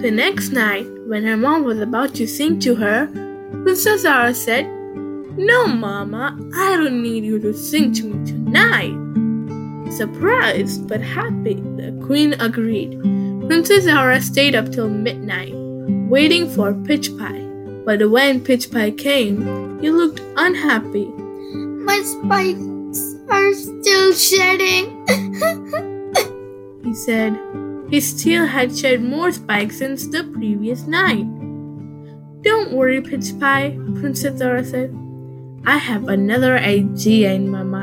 The next night, when her mom was about to sing to her, Princess Zara said, "No, Mama, I don't need you to sing to me tonight." Surprised but happy, the queen agreed. Princess Zara stayed up till midnight, waiting for Pitch Pie. But when Pitch Pie came, he looked unhappy. My spikes are still shedding, he said. He still had shed more spikes since the previous night. "Don't worry, Pitch Pie," Princess Zara said. "I have another idea in my